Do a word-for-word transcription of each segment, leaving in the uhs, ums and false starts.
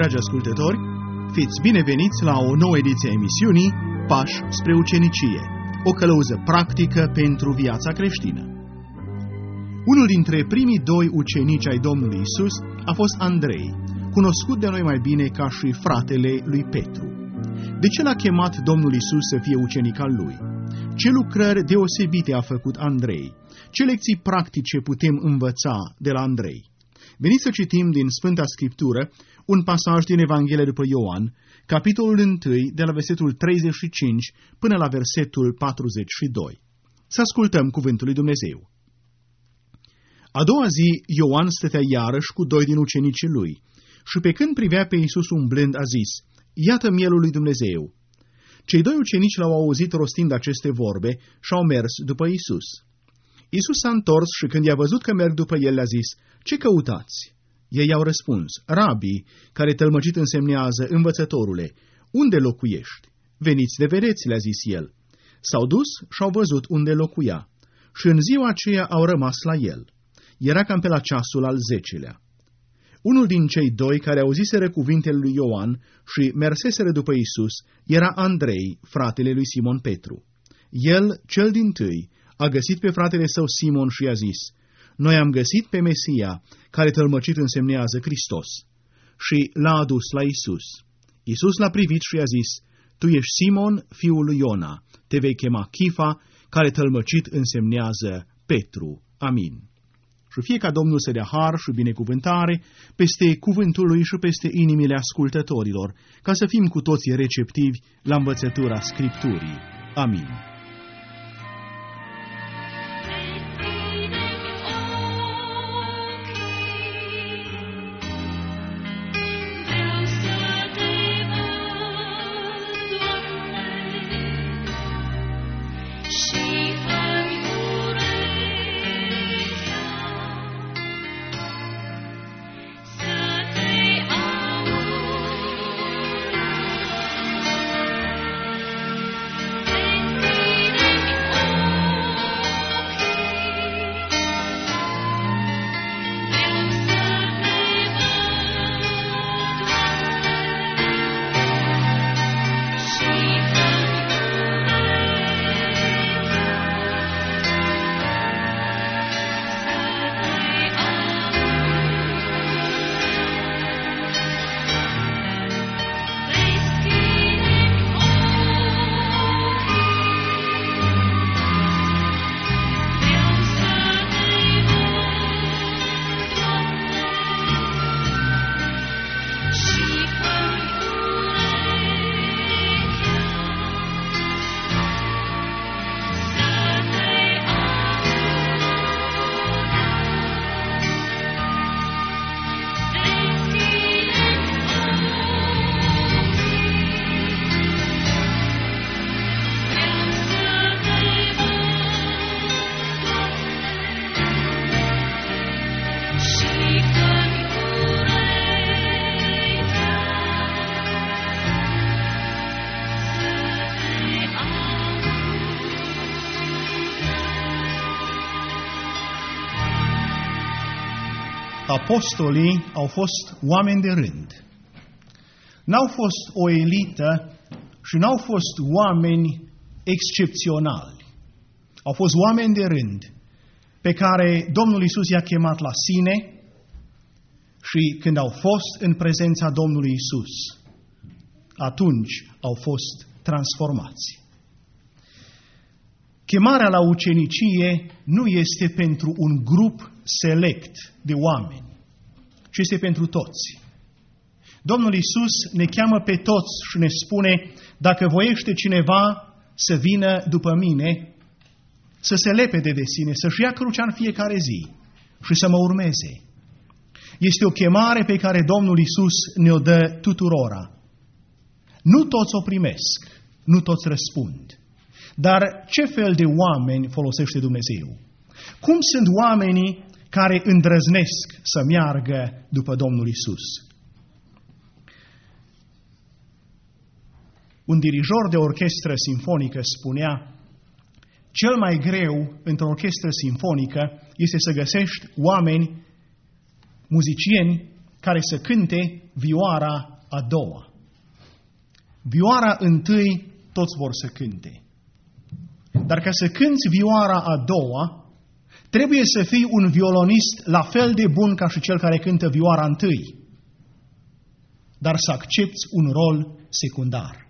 Dragi ascultători, fiți bineveniți la o nouă ediție a emisiunii Pași spre ucenicie, o călăuză practică pentru viața creștină. Unul dintre primii doi ucenici ai Domnului Isus a fost Andrei, cunoscut de noi mai bine ca și fratele lui Petru. De ce l-a chemat Domnul Isus să fie ucenic al lui? Ce lucrări deosebite a făcut Andrei? Ce lecții practice putem învăța de la Andrei? Veniți să citim din Sfânta Scriptură un pasaj din Evanghelia după Ioan, capitolul unu, de la versetul treizeci și cinci până la versetul patruzeci și doi. Să ascultăm cuvântul lui Dumnezeu. A doua zi, Ioan stătea iarăși cu doi din ucenicii lui și pe când privea pe Iisus umblând, a zis: Iată mielul lui Dumnezeu. Cei doi ucenici l-au auzit rostind aceste vorbe și au mers după Iisus. Iisus s-a întors și când i-a văzut că merg după el, le-a zis: Ce căutați? Ei i-au răspuns: Rabi, care tălmăcit însemnează, învățătorule, unde locuiești? Veniți de vedeți, le-a zis el. S-au dus și au văzut unde locuia și în ziua aceea au rămas la el. Era cam pe la ceasul al zecelea. Unul din cei doi care auziseră cuvintele lui Ioan și merseseră după Iisus era Andrei, fratele lui Simon Petru. El, cel dintâi, a găsit pe fratele său Simon și i-a zis: Noi am găsit pe Mesia, care tălmăcit însemnează Hristos. Și l-a adus la Iisus. Iisus l-a privit și i-a zis: Tu ești Simon, fiul lui Iona, te vei chema Chifa, care tălmăcit însemnează Petru. Amin. Și fie ca Domnul să dea har și binecuvântare peste cuvântul lui și peste inimile ascultătorilor, ca să fim cu toții receptivi la învățătura Scripturii. Amin. Apostolii au fost oameni de rând. N-au fost o elită și n-au fost oameni excepționali. Au fost oameni de rând pe care Domnul Iisus i-a chemat la sine și când au fost în prezența Domnului Iisus, atunci au fost transformați. Chemarea la ucenicie nu este pentru un grup select de oameni, ci este pentru toți. Domnul Iisus ne cheamă pe toți și ne spune: dacă voiește cineva să vină după mine, să se lepede de sine, să-și ia crucea în fiecare zi și să mă urmeze. Este o chemare pe care Domnul Iisus ne-o dă tuturora. Nu toți o primesc, nu toți răspund. Dar ce fel de oameni folosește Dumnezeu? Cum sunt oamenii care îndrăznesc să meargă după Domnul Iisus? Un dirijor de orchestră simfonică spunea: cel mai greu într-o orchestră simfonică este să găsești oameni, muzicieni, care să cânte vioara a doua. Vioara întâi toți vor să cânte. Dar ca să cânți vioara a doua, trebuie să fii un violonist la fel de bun ca și cel care cântă vioara întâi, dar să accepți un rol secundar.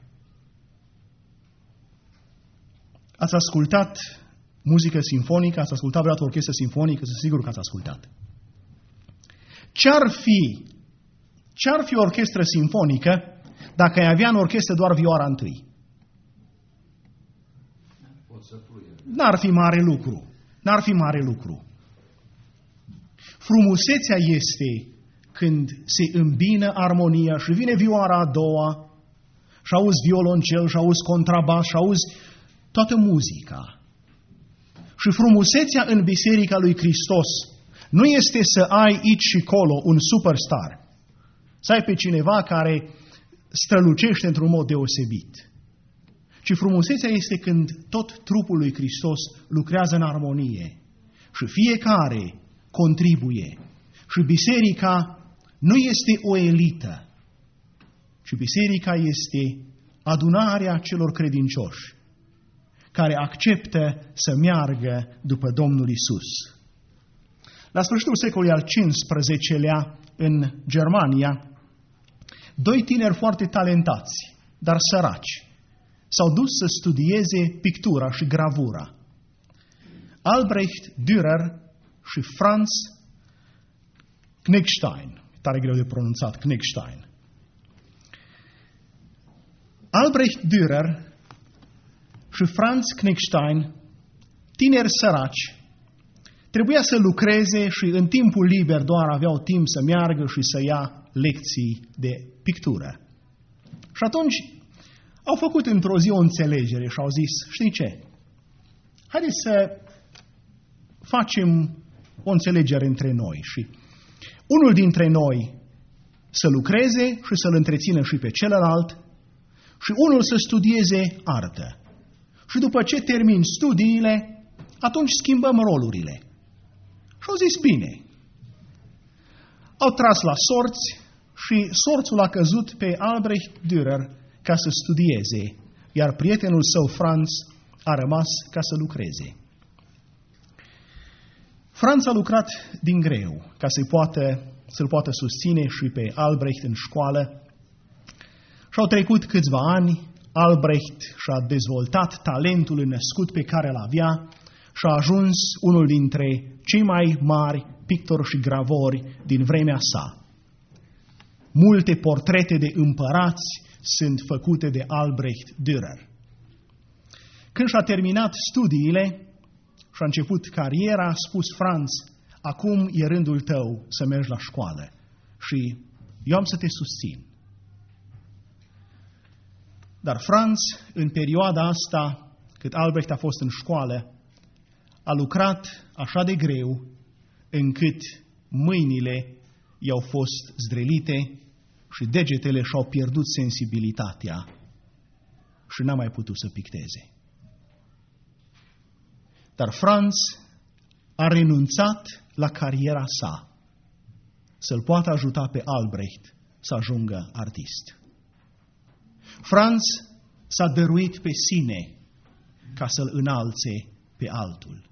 Ați ascultat muzică simfonică? Ați ascultat vreodată orchestră simfonică? Sunt sigur că ați ascultat. Ce-ar fi, ce-ar fi o orchestră simfonică dacă ai avea în orchestră doar vioara întâi? N-ar fi mare lucru. N-ar fi mare lucru. Frumusețea este când se îmbină armonia și vine vioara a doua și auzi violoncel și auzi contrabas și auzi toată muzica. Și frumusețea în Biserica lui Hristos nu este să ai aici și colo un superstar, să ai pe cineva care strălucește într-un mod deosebit. Ci frumusețea este când tot trupul lui Hristos lucrează în armonie și fiecare contribuie. Și biserica nu este o elită, ci biserica este adunarea celor credincioși care acceptă să meargă după Domnul Isus. La sfârșitul secolului al cincisprezecelea, în Germania, doi tineri foarte talentați, dar săraci, s-au dus să studieze pictura și gravura. Albrecht Dürer și Franz Knickstein. Tare greu de pronunțat, Knickstein. Albrecht Dürer și Franz Knickstein, tineri săraci, trebuia să lucreze și în timpul liber doar aveau timp să meargă și să ia lecții de pictură. Și atunci au făcut într-o zi o înțelegere și au zis, știi ce? Haideți să facem o înțelegere între noi și unul dintre noi să lucreze și să-l întrețină și pe celălalt și unul să studieze artă. Și după ce termin studiile, atunci schimbăm rolurile. Și au zis, bine. Au tras la sorți și sorțul a căzut pe Albrecht Dürer ca să studieze, iar prietenul său, Franz, a rămas ca să lucreze. Franz a lucrat din greu ca să-i poată, să-l poată susține și pe Albrecht în școală. Și au trecut câțiva ani, Albrecht și-a dezvoltat talentul născut pe care îl avea și a ajuns unul dintre cei mai mari pictori și gravori din vremea sa. Multe portrete de împărați sunt făcute de Albrecht Dürer. Când și-a terminat studiile și a început cariera, a spus Franz, acum e rândul tău să mergi la școală și eu am să te susțin. Dar Franz, în perioada asta, cât Albrecht a fost în școală, a lucrat așa de greu încât mâinile i-au fost zdrelite și degetele și-au pierdut sensibilitatea și n-a mai putut să picteze. Dar Franz a renunțat la cariera sa să-l poată ajuta pe Albrecht să ajungă artist. Franz s-a dăruit pe sine ca să-l înalțe pe altul.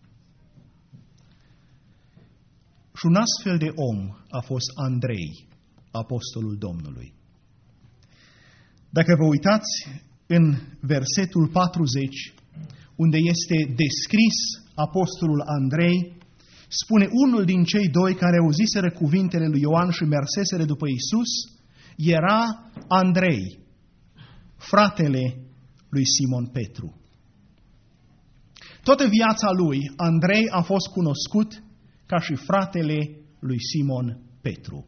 Și un astfel de om a fost Andrei, apostolul Domnului. Dacă vă uitați în versetul patruzeci, unde este descris apostolul Andrei, spune unul din cei doi care auziseră cuvintele lui Ioan și merseseră după Iisus, era Andrei, fratele lui Simon Petru. Toată viața lui, Andrei a fost cunoscut ca și fratele lui Simon Petru.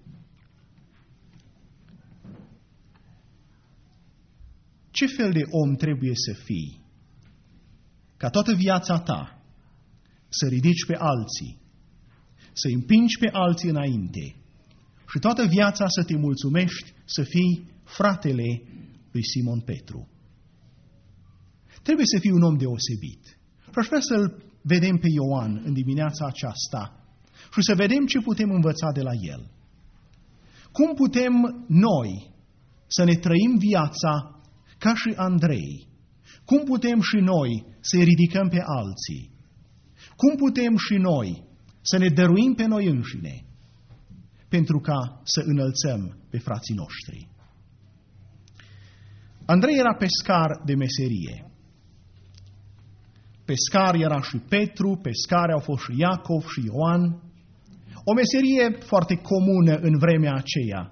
Ce fel de om trebuie să fii ca toată viața ta să ridici pe alții, să împingi pe alții înainte și toată viața să te mulțumești să fii fratele lui Simon Petru? Trebuie să fii un om deosebit. Și aș vrea să-l vedem pe Ioan în dimineața aceasta și să vedem ce putem învăța de la el. Cum putem noi să ne trăim viața ca și Andrei? Cum putem și noi să ridicăm pe alții? Cum putem și noi să ne dăruim pe noi înșine pentru ca să înălțăm pe frații noștri? Andrei era pescar de meserie. Pescar era și Petru, pescari au fost și Iacov și Ioan. O meserie foarte comună în vremea aceea.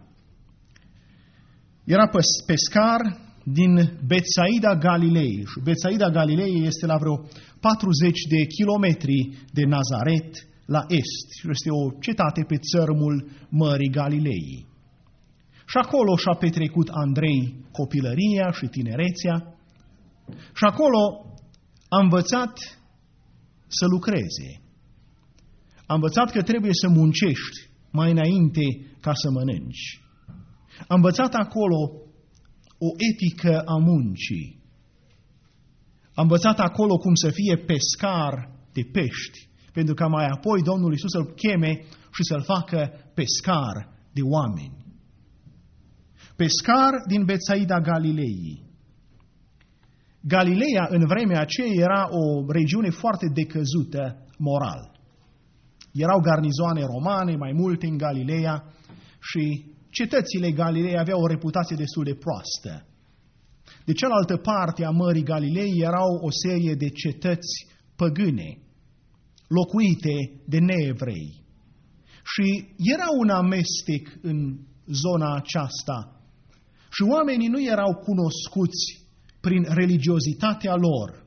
Era pescar din Betsaida Galilei. Și Betsaida Galilei este la vreo patruzeci de kilometri de Nazaret la est. Și este o cetate pe țărmul Mării Galilei. Și acolo și-a petrecut Andrei copilăria și tinerețea. Și acolo a învățat să lucreze. A învățat că trebuie să muncești mai înainte ca să mănânci. A învățat acolo o etică a muncii. A învățat acolo cum să fie pescar de pești, pentru ca mai apoi Domnul Iisus să-l cheme și să-l facă pescar de oameni. Pescar din Betsaida Galilei. Galileea în vremea aceea era o regiune foarte decăzută moral. Erau garnizoane romane, mai multe în Galileea, și cetățile Galilei aveau o reputație destul de proastă. De cealaltă parte a Mării Galilei erau o serie de cetăți păgâne, locuite de neevrei. Și era un amestec în zona aceasta. Și oamenii nu erau cunoscuți prin religiozitatea lor.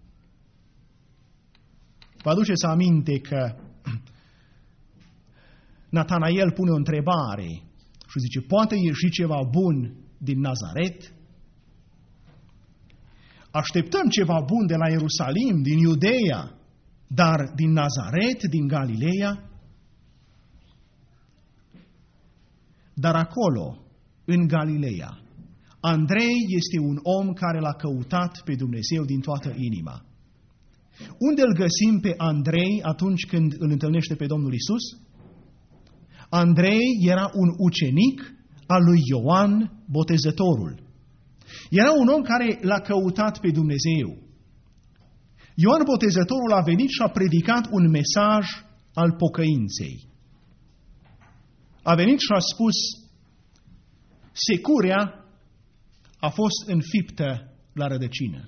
Vă aduceți aminte că Natanael pune o întrebare și zice, poate ieși ceva bun din Nazaret? Așteptăm ceva bun de la Ierusalim, din Iudeea, dar din Nazaret, din Galileea? Dar acolo, în Galileea, Andrei este un om care l-a căutat pe Dumnezeu din toată inima. Unde îl găsim pe Andrei atunci când îl întâlnește pe Domnul Iisus? Andrei era un ucenic al lui Ioan Botezătorul. Era un om care l-a căutat pe Dumnezeu. Ioan Botezătorul a venit și a predicat un mesaj al pocăinței. A venit și a spus, securea a fost înfiptă la rădăcină.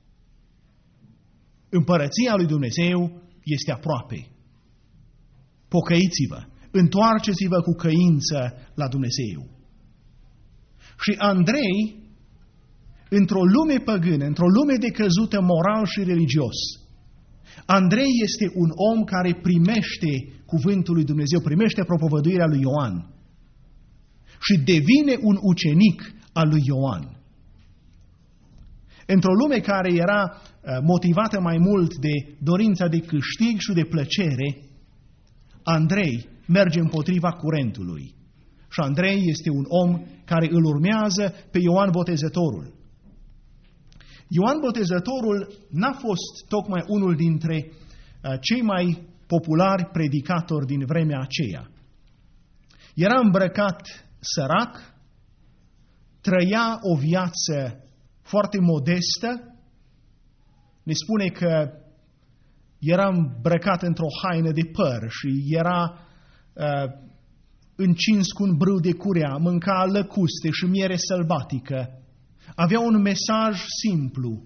Împărăția lui Dumnezeu este aproape. Pocăiți-vă, întoarceți-vă cu căință la Dumnezeu. Și Andrei, într-o lume păgână, într-o lume decăzută moral și religios, Andrei este un om care primește cuvântul lui Dumnezeu, primește propovăduirea lui Ioan și devine un ucenic al lui Ioan. Într-o lume care era motivată mai mult de dorința de câștig și de plăcere, Andrei merge împotriva curentului. Și Andrei este un om care îl urmează pe Ioan Botezătorul. Ioan Botezătorul n-a fost tocmai unul dintre cei mai populari predicatori din vremea aceea. Era îmbrăcat sărac, trăia o viață foarte modestă. Ne spune că era îmbrăcat într-o haină de păr și era uh, încins cu un brâu de curea, mânca lăcuste și miere sălbatică. Avea un mesaj simplu.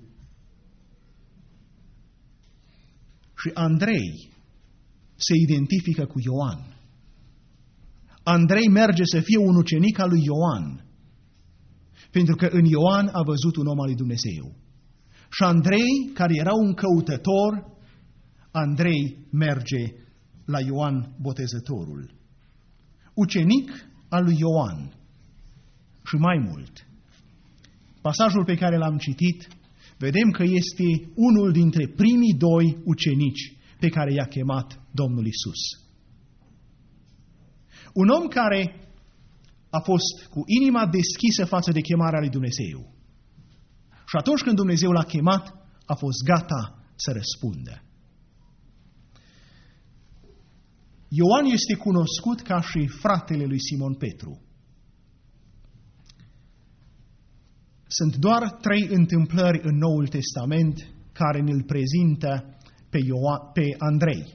Și Andrei se identifică cu Ioan. Andrei merge să fie un ucenic al lui Ioan, pentru că în Ioan a văzut un om al lui Dumnezeu. Și Andrei, care era un căutător, Andrei merge la Ioan Botezătorul. Ucenic al lui Ioan. Și mai mult, pasajul pe care l-am citit, vedem că este unul dintre primii doi ucenici pe care i-a chemat Domnul Iisus. Un om care a fost cu inima deschisă față de chemarea lui Dumnezeu. Și atunci când Dumnezeu l-a chemat, a fost gata să răspundă. Ioan este cunoscut ca și fratele lui Simon Petru. Sunt doar trei întâmplări în Noul Testament care ne-l prezintă pe, Ioan, pe Andrei.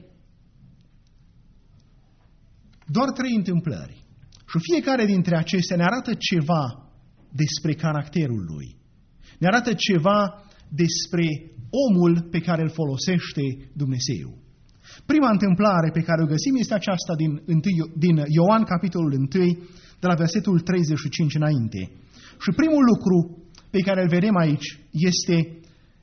Doar trei întâmplări. Și fiecare dintre acestea ne arată ceva despre caracterul lui. Ne arată ceva despre omul pe care îl folosește Dumnezeu. Prima întâmplare pe care o găsim este aceasta din, din Ioan, capitolul unu, de la versetul treizeci și cinci înainte. Și primul lucru pe care îl vedem aici este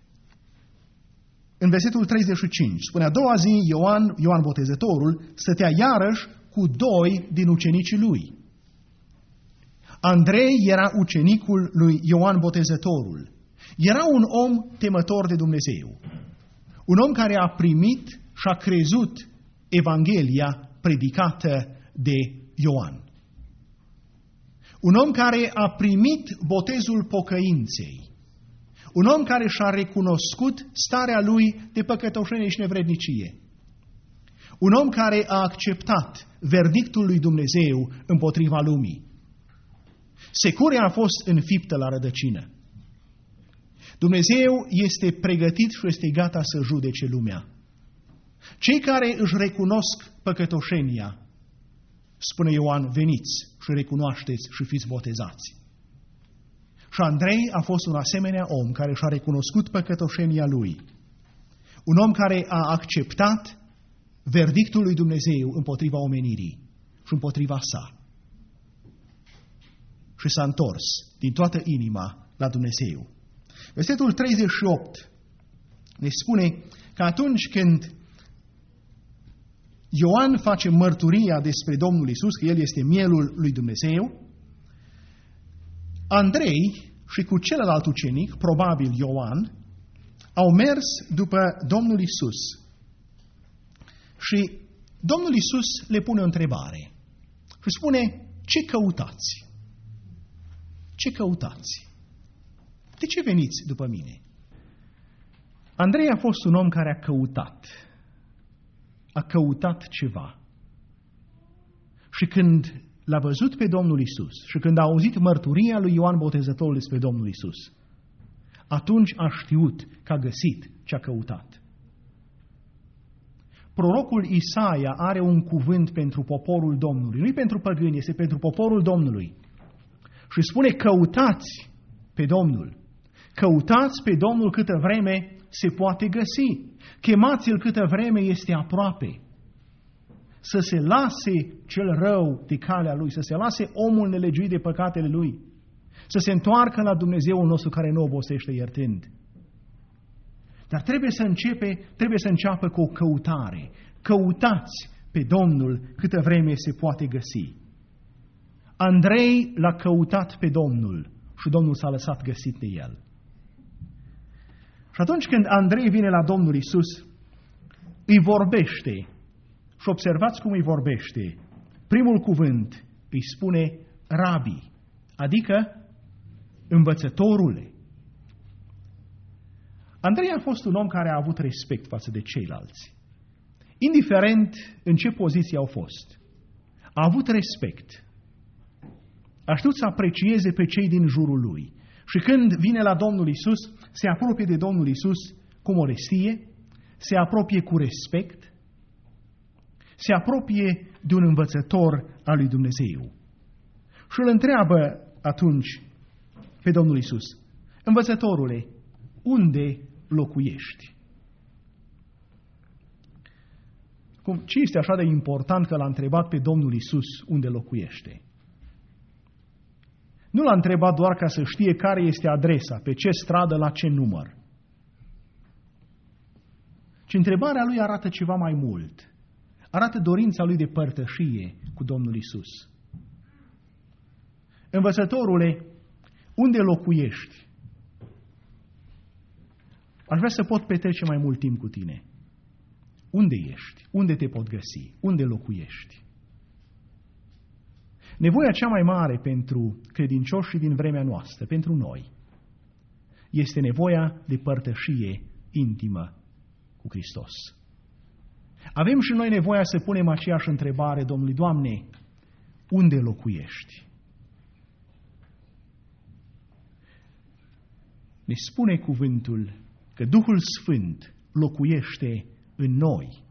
în versetul treizeci și cinci. Spune, a doua zi, Ioan, Ioan Botezătorul stătea iarăși cu doi din ucenicii lui. Andrei era ucenicul lui Ioan Botezătorul. Era un om temător de Dumnezeu. Un om care a primit și a crezut Evanghelia predicată de Ioan. Un om care a primit botezul pocăinței. Un om care și-a recunoscut starea lui de păcătoșenie și nevrednicie. Un om care a acceptat verdictul lui Dumnezeu împotriva lumii. Securea a fost înfiptă la rădăcină. Dumnezeu este pregătit și este gata să judece lumea. Cei care își recunosc păcătoșenia, spune Ioan, veniți și recunoașteți și fiți botezați. Și Andrei a fost un asemenea om care și-a recunoscut păcătoșenia lui. Un om care a acceptat verdictul lui Dumnezeu împotriva omenirii și împotriva sa. Și s-a întors din toată inima la Dumnezeu. Versetul treizeci și opt ne spune că atunci când Ioan face mărturia despre Domnul Iisus, că El este mielul lui Dumnezeu, Andrei și cu celălalt ucenic, probabil Ioan, au mers după Domnul Iisus. Și Domnul Iisus le pune o întrebare și spune, ce căutați? Ce căutați? De ce veniți după mine? Andrei a fost un om care a căutat. A căutat ceva. Și când l-a văzut pe Domnul Iisus și când a auzit mărturia lui Ioan Botezătorul despre Domnul Iisus, atunci a știut că a găsit ce a căutat. Prorocul Isaia are un cuvânt pentru poporul Domnului. Nu-i pentru păgâni, este pentru poporul Domnului. Și spune, căutați pe Domnul. Căutați pe Domnul câtă vreme se poate găsi. Chemați-L câtă vreme este aproape. Să se lase cel rău de calea lui, să se lase omul nelegiuit de păcatele lui, să se întoarcă la Dumnezeul nostru care nu obosește iertând. Dar trebuie să începe, trebuie să înceapă cu o căutare. Căutați pe Domnul câtă vreme se poate găsi. Andrei l-a căutat pe Domnul și Domnul s-a lăsat găsit de el. Și atunci când Andrei vine la Domnul Iisus, îi vorbește. Și observați cum îi vorbește. Primul cuvânt îi spune rabi, adică învățătorule. Andrei a fost un om care a avut respect față de ceilalți. Indiferent în ce poziție au fost. A avut respect. A știut să aprecieze pe cei din jurul lui. Și când vine la Domnul Iisus, se apropie de Domnul Iisus cu modestie, se apropie cu respect, se apropie de un învățător al lui Dumnezeu. Și îl întreabă atunci pe Domnul Iisus, învățătorule, unde locuiești? Cum, ce este așa de important că l-a întrebat pe Domnul Iisus unde locuiește? Nu l-a întrebat doar ca să știe care este adresa, pe ce stradă, la ce număr. Ci întrebarea lui arată ceva mai mult. Arată dorința lui de părtășie cu Domnul Iisus. Învățătorule, unde locuiești? Aș vrea să pot petrece mai mult timp cu tine. Unde ești? Unde te pot găsi? Unde locuiești? Nevoia cea mai mare pentru credincioșii din vremea noastră, pentru noi, este nevoia de părtășie intimă cu Hristos. Avem și noi nevoia să punem aceeași întrebare Domnului, Doamne, unde locuiești? Ne spune cuvântul că Duhul Sfânt locuiește în noi.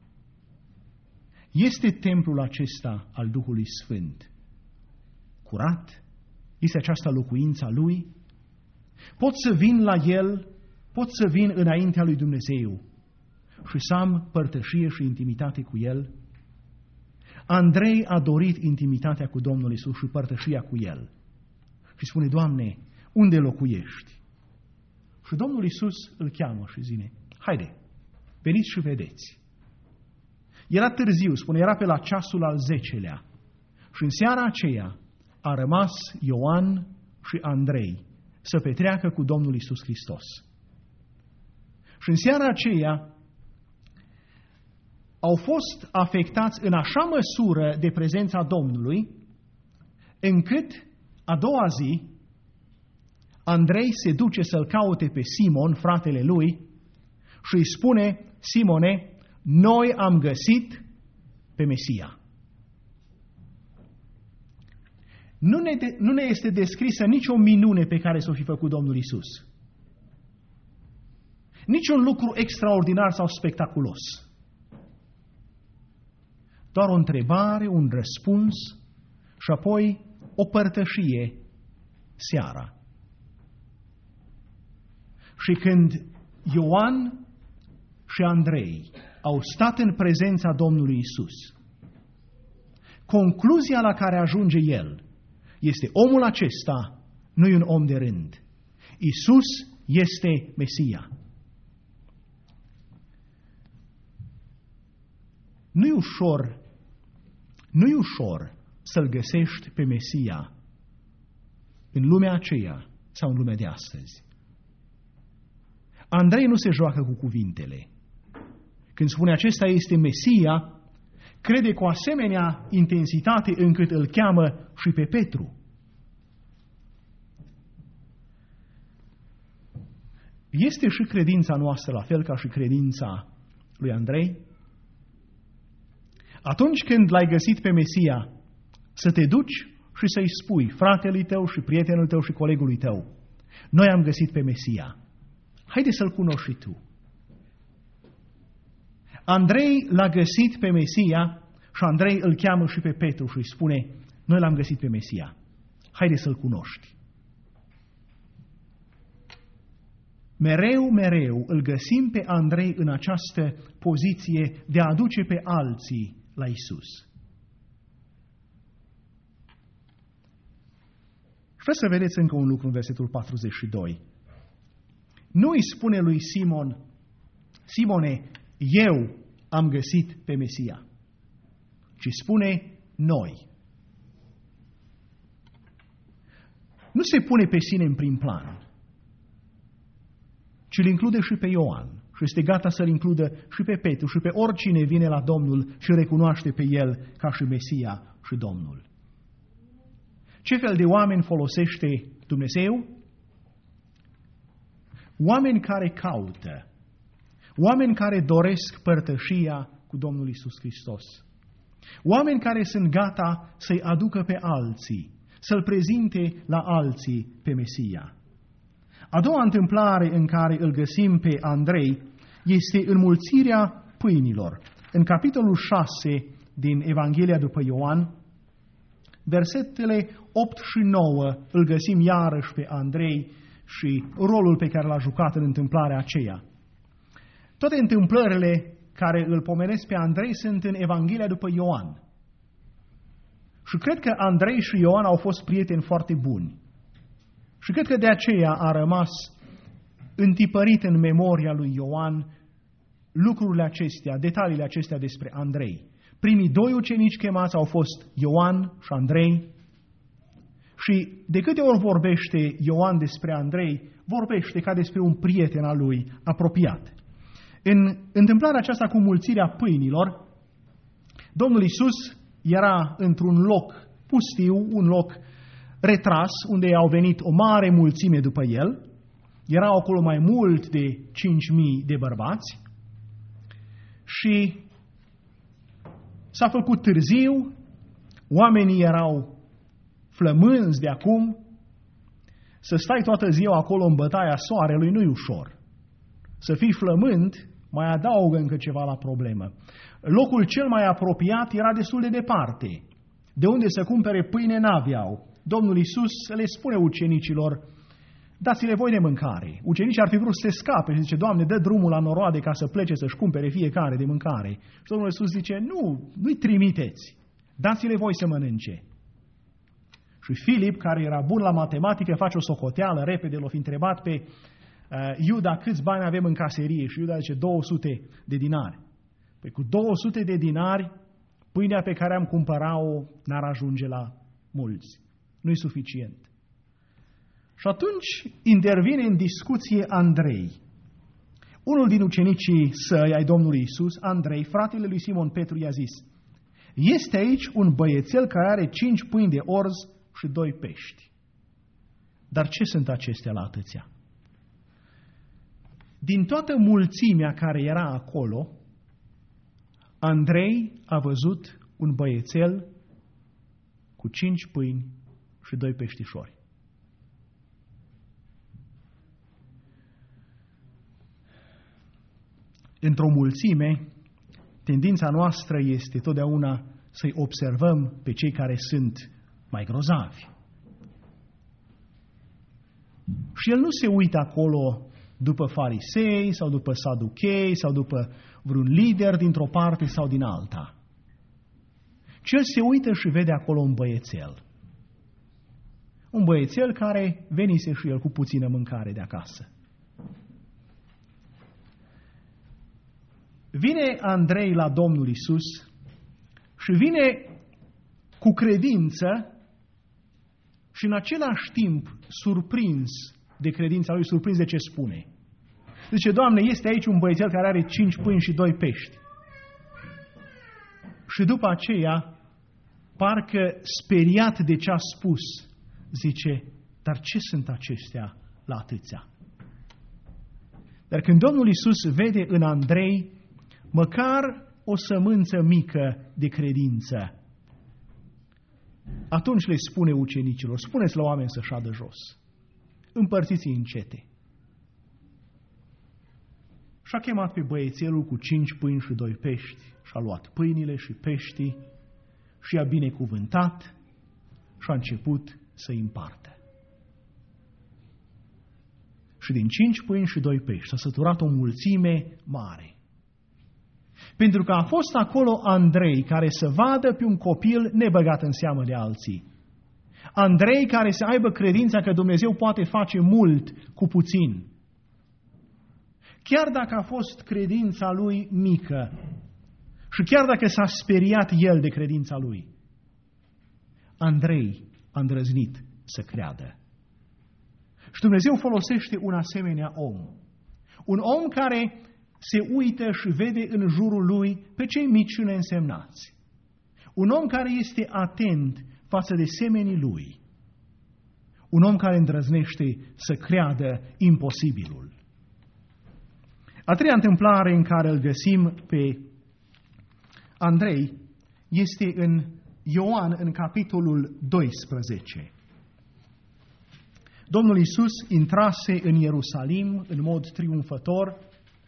Este templul acesta al Duhului Sfânt curat? Este aceasta locuința Lui? Pot să vin la El, pot să vin înaintea lui Dumnezeu și să am părtășie și intimitate cu El? Andrei a dorit intimitatea cu Domnul Iisus și părtășia cu El. Și spune, Doamne, unde locuiești? Și Domnul Iisus îl cheamă și zine, haide, veniți și vedeți. Era târziu, spune, era pe la ceasul al zecelea. Și în seara aceea a rămas Ioan și Andrei să petreacă cu Domnul Iisus Hristos. Și în seara aceea au fost afectați în așa măsură de prezența Domnului, încât a doua zi Andrei se duce să-l caute pe Simon, fratele lui, și îi spune, Simone, noi am găsit pe Mesia. Nu ne, de, nu ne este descrisă nicio minune pe care s-o fi făcut Domnul Iisus. Niciun lucru extraordinar sau spectaculos. Doar o întrebare, un răspuns și apoi o părtășie seara. Și când Ioan și Andrei au stat în prezența Domnului Iisus, concluzia la care ajunge el este omul acesta nu e un om de rând. Iisus este Mesia. Nu-i ușor, nu-i ușor să-L găsești pe Mesia în lumea aceea sau în lumea de astăzi. Andrei nu se joacă cu cuvintele. Când spune acesta este Mesia, crede cu asemenea intensitate încât îl cheamă și pe Petru. Este și credința noastră la fel ca și credința lui Andrei? Atunci când l-ai găsit pe Mesia, să te duci și să-i spui fratelui tău și prietenul tău și colegului tău, noi am găsit pe Mesia. Haide să-l cunoști și tu. Andrei l-a găsit pe Mesia și Andrei îl cheamă și pe Petru și îi spune, noi l-am găsit pe Mesia. Haide să-l cunoști. Mereu, mereu îl găsim pe Andrei în această poziție de a aduce pe alții la Isus. Și vreau să vedeți încă un lucru în versetul patruzeci și doi. Nu îi spune lui Simon, Simone, eu am găsit pe Mesia, ci spune noi. Nu se pune pe sine în prim plan, ci îl include și pe Ioan și este gata să-l includă și pe Petru și pe oricine vine la Domnul și recunoaște pe el ca și Mesia și Domnul. Ce fel de oameni folosește Dumnezeu? Oameni care caută, oameni care doresc părtășia cu Domnul Iisus Hristos, oameni care sunt gata să-i aducă pe alții, să-l prezinte la alții pe Mesia. A doua întâmplare în care îl găsim pe Andrei este înmulțirea pâinilor. În capitolul șase din Evanghelia după Ioan, versetele opt și nouă îl găsim iarăși pe Andrei și rolul pe care l-a jucat în întâmplarea aceea. Toate întâmplările care îl pomenesc pe Andrei sunt în Evanghelia după Ioan. Și cred că Andrei și Ioan au fost prieteni foarte buni. Și cred că de aceea a rămas întipărit în memoria lui Ioan lucrurile acestea, detaliile acestea despre Andrei. Primii doi ucenici chemați au fost Ioan și Andrei. Și de câte ori vorbește Ioan despre Andrei, vorbește ca despre un prieten al lui apropiat. În întâmplarea aceasta cu mulțirea pâinilor, Domnul Iisus era într-un loc pustiu, un loc retras, unde au venit o mare mulțime după el. Erau acolo mai mult de cinci mii de bărbați și s-a făcut târziu, oamenii erau flămânzi de acum, Să stai toată ziua acolo în bătaia soarelui nu-i ușor. Să fii flământ mai adaugă încă ceva la problemă. Locul cel mai apropiat era destul de departe. De unde să cumpere pâine n-aveau. Domnul Iisus le spune ucenicilor, dați-le voi de mâncare. Ucenicii ar fi vrut să se scape și zice, Doamne, dă drumul la noroade ca să plece să-și cumpere fiecare de mâncare. Și Domnul Iisus zice, nu, nu-i trimiteți, dați-le voi să mănânce. Și Filip, care era bun la matematică, face o socoteală, repede l-a fi întrebat pe uh, Iuda câți bani avem în caserie și Iuda zice două sute de dinari. Păi cu două sute de dinari, pâinea pe care am cumpărat-o n-ar ajunge la mulți. Nu-i suficient. Și atunci intervine în discuție Andrei. Unul din ucenicii săi, ai Domnului Iisus, Andrei, fratele lui Simon Petru, i-a zis, este aici un băiețel care are cinci pâini de orz și doi pești. Dar ce sunt acestea la atâția? Din toată mulțimea care era acolo, Andrei a văzut un băiețel cu cinci pâini și doi peștișori. Într-o mulțime, tendința noastră este totdeauna să-i observăm pe cei care sunt mai grozavi. Și el nu se uită acolo după farisei sau după saduchei sau după vreun lider dintr-o parte sau din alta. Ci el se uită și vede acolo un băiețel. Un băiețel care venise și el cu puțină mâncare de acasă. Vine Andrei la Domnul Iisus și vine cu credință și în același timp surprins de credința lui, surprins de ce spune. Zice, Doamne, este aici un băiețel care are cinci pâini și doi pești. Și după aceea, parcă speriat de ce a spus, zice, dar ce sunt acestea la atâția? Dar când Domnul Iisus vede în Andrei măcar o sămânță mică de credință, atunci le spune ucenicilor, spuneți la oameni să șadă jos, împărțiți-i în cete. Și-a chemat pe băiețelul cu cinci pâini și doi pești și-a luat pâinile și peștii și i-a binecuvântat și a început să-i împartă. Și din cinci pâini și doi pești s-a săturat o mulțime mare. Pentru că a fost acolo Andrei care să vadă pe un copil nebăgat în seamă de alții. Andrei care să aibă credința că Dumnezeu poate face mult cu puțin. Chiar dacă a fost credința lui mică și chiar dacă s-a speriat el de credința lui, Andrei a îndrăznit să creadă. Și Dumnezeu folosește un asemenea om. Un om care se uită și vede în jurul lui pe cei mici și neînsemnați. Un om care este atent față de semenii lui. Un om care îndrăznește să creadă imposibilul. A treia întâmplare în care îl găsim pe Andrei este în Ioan, în capitolul doisprezece. Domnul Iisus intrase în Ierusalim în mod triumfător.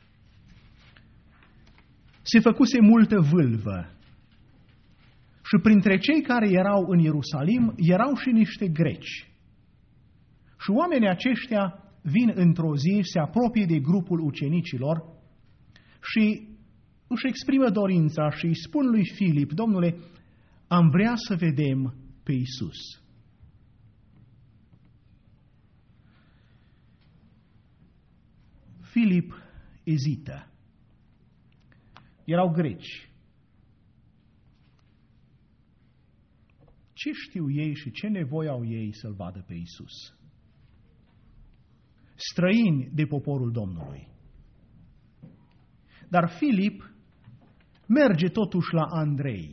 Se făcuse multă vâlvă și printre cei care erau în Ierusalim erau și niște greci. Și oamenii aceștia vin într-o zi, se apropie de grupul ucenicilor și își exprimă dorința și îi spun lui Filip, Domnule, am vrea să vedem pe Iisus. Filip ezită. Erau greci. Ce știu ei și ce nevoie au ei să-L vadă pe Iisus? Străini de poporul Domnului. Dar Filip merge totuși la Andrei.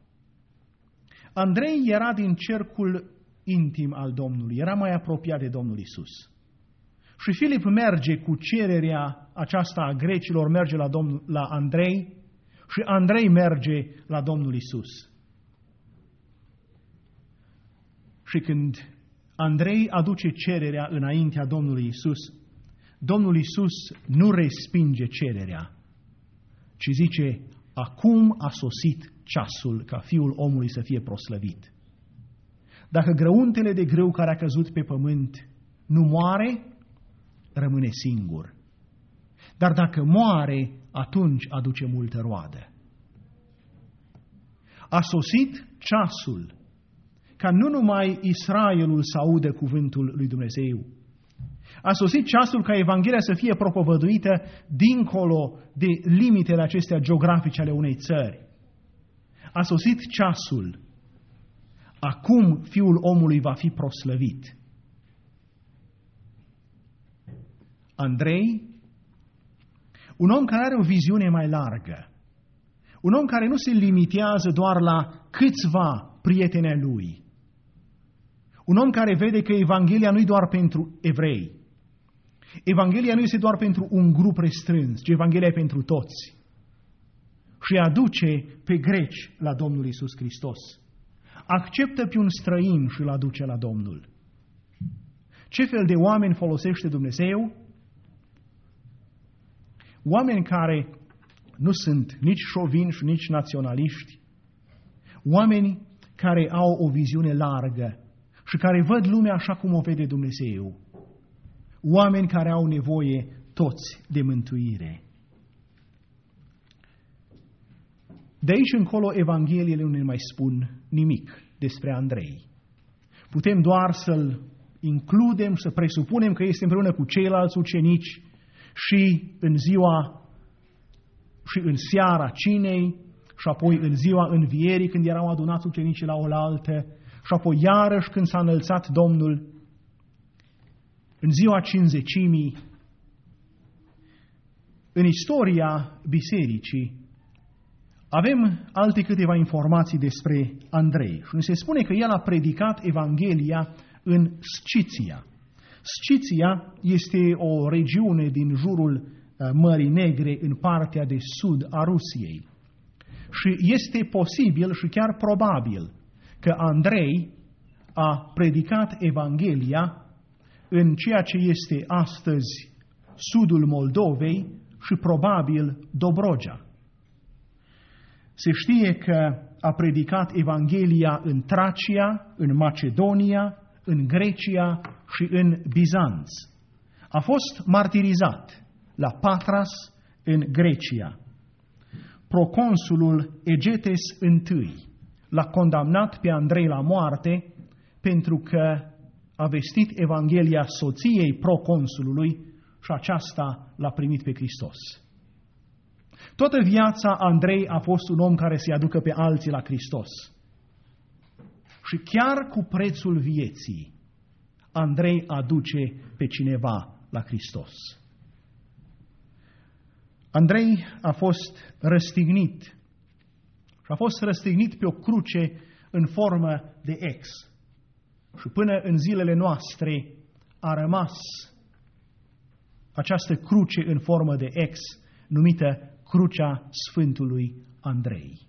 Andrei era din cercul intim al Domnului, era mai apropiat de Domnul Iisus. Și Filip merge cu cererea aceasta a grecilor, merge la, Domnul, la Andrei și Andrei merge la Domnul Iisus. Și când Andrei aduce cererea înaintea Domnului Isus. Domnul Isus nu respinge cererea, ci zice, acum a sosit ceasul ca Fiul omului să fie proslăvit. Dacă grăuntele de grâu care a căzut pe pământ nu moare, rămâne singur. Dar dacă moare, atunci aduce multă roadă. A sosit ceasul ca nu numai Israelul să audă cuvântul lui Dumnezeu. A sosit ceasul ca Evanghelia să fie propovăduită dincolo de limitele acestea geografice ale unei țări. A sosit ceasul. Acum Fiul omului va fi proslăvit. Andrei, un om care are o viziune mai largă, un om care nu se limitează doar la câțiva prieteni ai lui, un om care vede că Evanghelia nu e doar pentru evrei, Evanghelia nu este doar pentru un grup restrâns, ci Evanghelia e pentru toți. Și aduce pe greci la Domnul Iisus Hristos. Acceptă pe un străin și îl aduce la Domnul. Ce fel de oameni folosește Dumnezeu? Oameni care nu sunt nici șovini și nici naționaliști. Oameni care au o viziune largă și care văd lumea așa cum o vede Dumnezeu. Oameni care au nevoie toți de mântuire. De aici încolo, Evangheliile nu ne mai spun nimic despre Andrei. Putem doar să-l includem, să presupunem că este împreună cu ceilalți ucenici și în ziua și în seara cinei și apoi în ziua învierii când erau adunați ucenicii la oaltă și apoi iarăși când s-a înălțat Domnul în ziua cinzecimii. În istoria bisericii avem alte câteva informații despre Andrei și ni se spune că el a predicat Evanghelia în Sciția. Sciția este o regiune din jurul Mării Negre, în partea de sud a Rusiei. Și este posibil și chiar probabil că Andrei a predicat Evanghelia în ceea ce este astăzi sudul Moldovei și probabil Dobrogea. Se știe că a predicat Evanghelia în Tracia, în Macedonia, în Grecia și în Bizanț. A fost martirizat la Patras, în Grecia. Proconsulul Egetes I l-a condamnat pe Andrei la moarte pentru că a vestit Evanghelia soției proconsulului și aceasta l-a primit pe Hristos. Toată viața Andrei a fost un om care se aducă pe alții la Hristos. Și chiar cu prețul vieții, Andrei aduce pe cineva la Hristos. Andrei a fost răstignit și a fost răstignit pe o cruce în formă de ex. Și până în zilele noastre a rămas această cruce în formă de ex, numită Crucea Sfântului Andrei.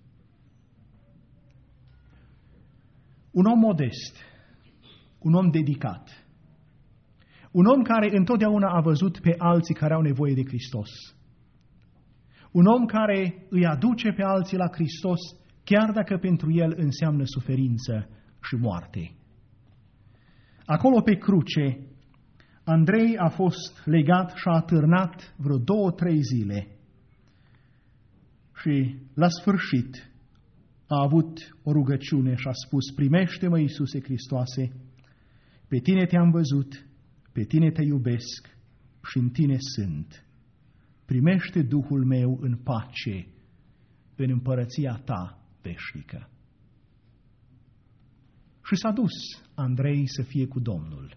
Un om modest, un om dedicat, un om care întotdeauna a văzut pe alții care au nevoie de Hristos, un om care îi aduce pe alții la Hristos, chiar dacă pentru el înseamnă suferință și moarte. Acolo pe cruce, Andrei a fost legat și a atârnat vreo două, trei zile. Și la sfârșit a avut o rugăciune și a spus: primește-mă, Iisuse Hristoase, pe tine te-am văzut, pe tine te iubesc și în tine sunt. Primește Duhul meu în pace, în împărăția ta veșnică. Și s-a dus Andrei să fie cu Domnul.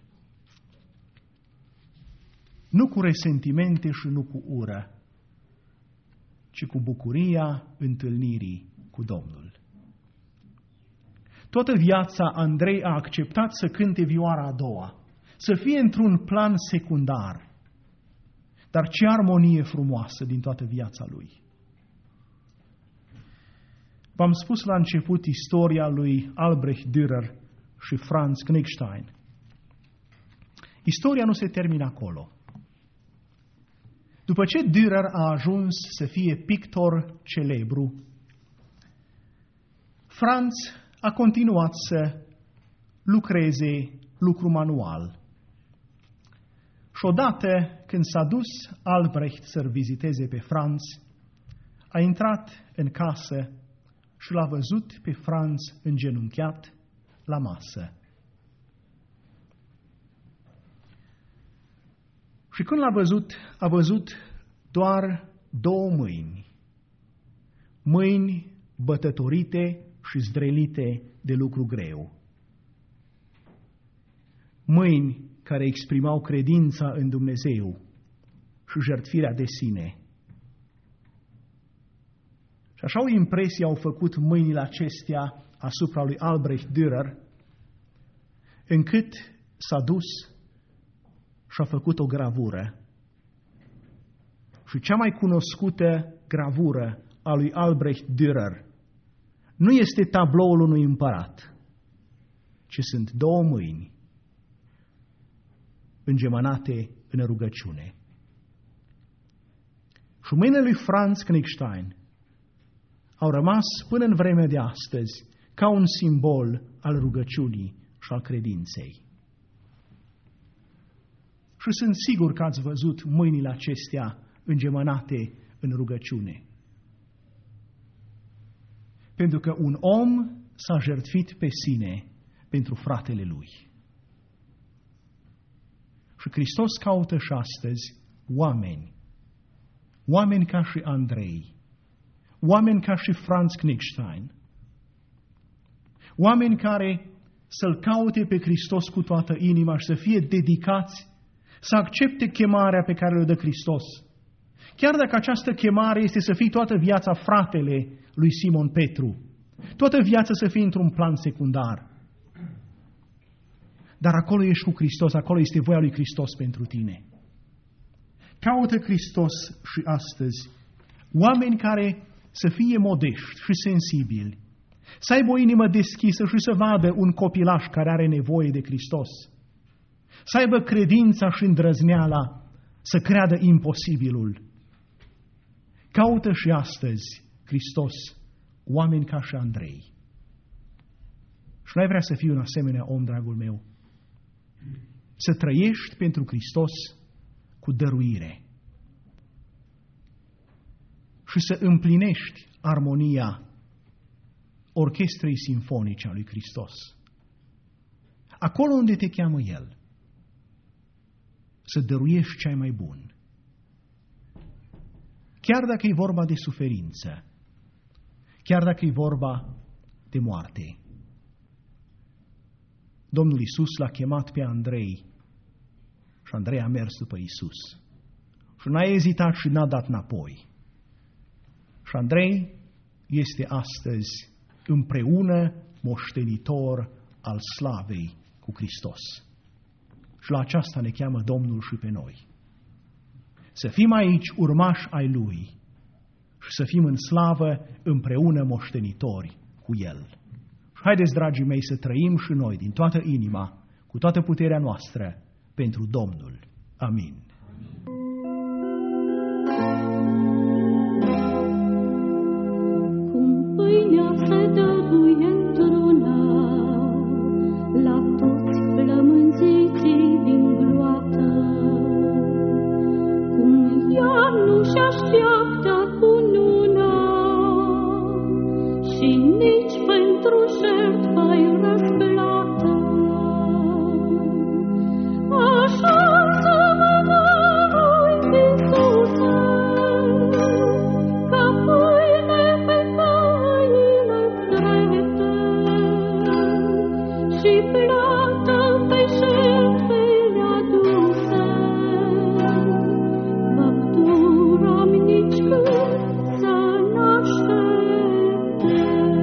Nu cu resentimente și nu cu ură, ci cu bucuria întâlnirii cu Domnul. Toată viața Andrei a acceptat să cânte vioara a doua, să fie într-un plan secundar. Dar ce armonie frumoasă din toată viața lui! V-am spus la început istoria lui Albrecht Dürer și Franz Knickstein. Istoria nu se termină acolo. După ce Dürer a ajuns să fie pictor celebru, Franz a continuat să lucreze lucru manual. Și odată când s-a dus Albrecht să-l viziteze pe Franz, a intrat în casă și l-a văzut pe Franz îngenunchiat la masă. Și când l-a văzut, a văzut doar două mâini. Mâini bătătorite și zdrelite de lucru greu. Mâini care exprimau credința în Dumnezeu și jertfirea de sine. Și așa o impresie au făcut mâinile acestea asupra lui Albrecht Dürer, încât s-a dus și a făcut o gravură. Și cea mai cunoscută gravură a lui Albrecht Dürer nu este tabloul unui împărat, ci sunt două mâini îngemănate în rugăciune. Și mâinile lui Franz Knickstein au rămas până în vremea de astăzi ca un simbol al rugăciunii și al credinței. Și sunt sigur că ați văzut mâinile acestea îngemănate în rugăciune. Pentru că un om s-a jertfit pe sine pentru fratele lui. Și Hristos caută și astăzi oameni, oameni ca și Andrei, oameni ca și Franz Knickstein, oameni care să-L caute pe Hristos cu toată inima și să fie dedicați, să accepte chemarea pe care le dă Hristos. Chiar dacă această chemare este să fii toată viața fratele lui Simon Petru, toată viața să fie într-un plan secundar. Dar acolo ești cu Hristos, acolo este voia lui Hristos pentru tine. Caută Hristos și astăzi oameni care să fie modești și sensibili, să aibă o inimă deschisă și să vadă un copilaș care are nevoie de Hristos, să aibă credința și îndrăzneala să creadă imposibilul. Caută și astăzi Hristos oameni ca și Andrei. Și n-ai vrea să fii un asemenea om, dragul meu? Să trăiești pentru Hristos cu dăruire și să împlinești armonia orchestrei simfonice a lui Hristos. Acolo unde te cheamă El, să dăruiești cei mai bun. Chiar dacă e vorba de suferință, chiar dacă e vorba de moarte. Domnul Iisus l-a chemat pe Andrei și Andrei a mers după Iisus. Și n-a ezitat și n-a dat înapoi. Și Andrei este astăzi împreună moștenitor al slavei cu Hristos. Și la aceasta ne cheamă Domnul și pe noi. Să fim aici urmași ai Lui și să fim în slavă împreună moștenitori cu El. Și haideți, dragii mei, să trăim și noi din toată inima, cu toată puterea noastră, pentru Domnul. Amin. Cum pâinea se dăruie într-una la toți flămânziții din gloată, cum ea nu-și așteaptă cununa și nici pentru jertfă-i răsplată, așa să mă dărui, Iisuse, ca pâine pe căile drepte și plată pe jertfele aduse. Făptura-mi nici când să n-aștepte.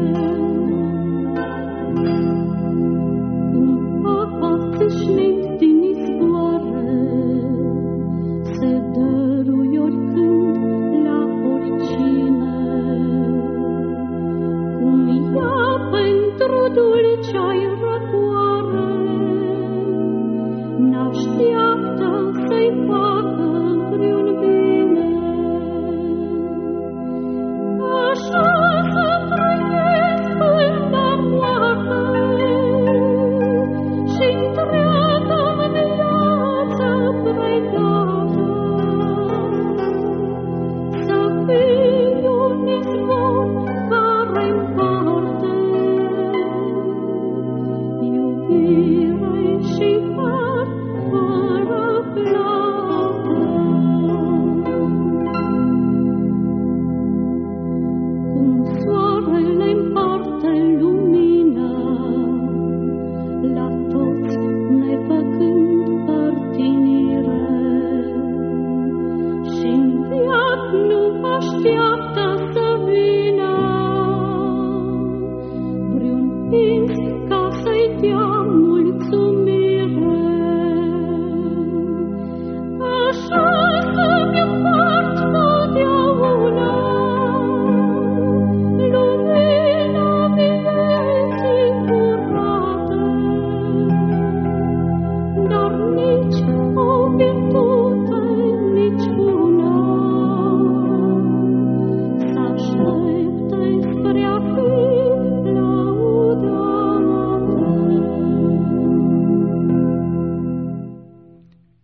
Un apa câșnit din izvoare se dărui oricând la oricine, cum ea pentru dulcea-i răcoare n-aștia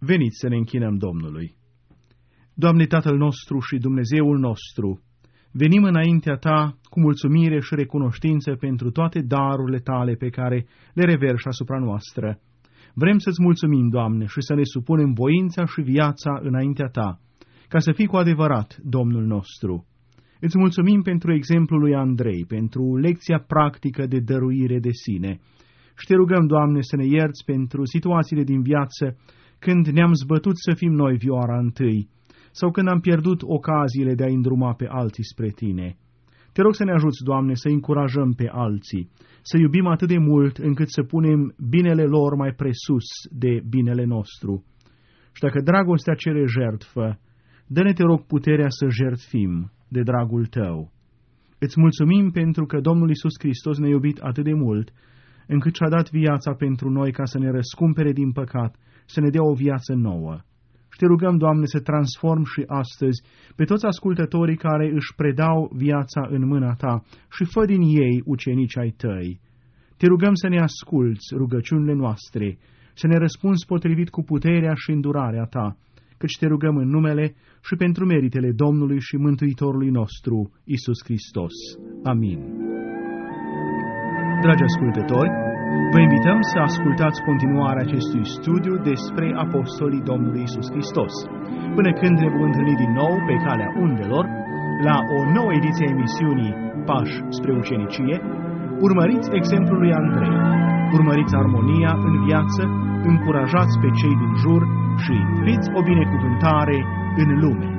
Veniți să ne închinăm Domnului. Doamne, Tatăl nostru și Dumnezeul nostru, venim înaintea Ta cu mulțumire și recunoștință pentru toate darurile Tale pe care le reverși asupra noastră. Vrem să-ți mulțumim, Doamne, și să ne supunem voința și viața înaintea Ta, ca să fii cu adevărat Domnul nostru. Îți mulțumim pentru exemplul lui Andrei, pentru lecția practică de dăruire de sine. Și te rugăm, Doamne, să ne ierți pentru situațiile din viață când ne-am zbătut să fim noi vioara întâi, sau când am pierdut ocaziile de a îndruma pe alții spre Tine. Te rog să ne ajuți, Doamne, să încurajăm pe alții, să iubim atât de mult încât să punem binele lor mai presus de binele nostru. Și dacă dragostea cere jertfă, dă-ne, te rog, puterea să jertfim de dragul Tău. Îți mulțumim pentru că Domnul Iisus Hristos ne-a iubit atât de mult, încât și-a dat viața pentru noi ca să ne răscumpere din păcat, să ne dea o viață nouă. Și te rugăm, Doamne, să transform și astăzi pe toți ascultătorii care își predau viața în mâna Ta și fă din ei ucenici ai Tăi. Te rugăm să ne asculți rugăciunile noastre, să ne răspunzi potrivit cu puterea și îndurarea Ta, căci te rugăm în numele și pentru meritele Domnului și Mântuitorului nostru, Iisus Hristos. Amin. Dragi ascultători, vă invităm să ascultați continuarea acestui studiu despre apostolii Domnului Iisus Hristos, până când ne vom întâlni din nou pe calea undelor, la o nouă ediție a emisiunii Pași spre ucenicie. Urmăriți exemplul lui Andrei, urmăriți armonia în viață, încurajați pe cei din jur și fiți o binecuvântare în lume.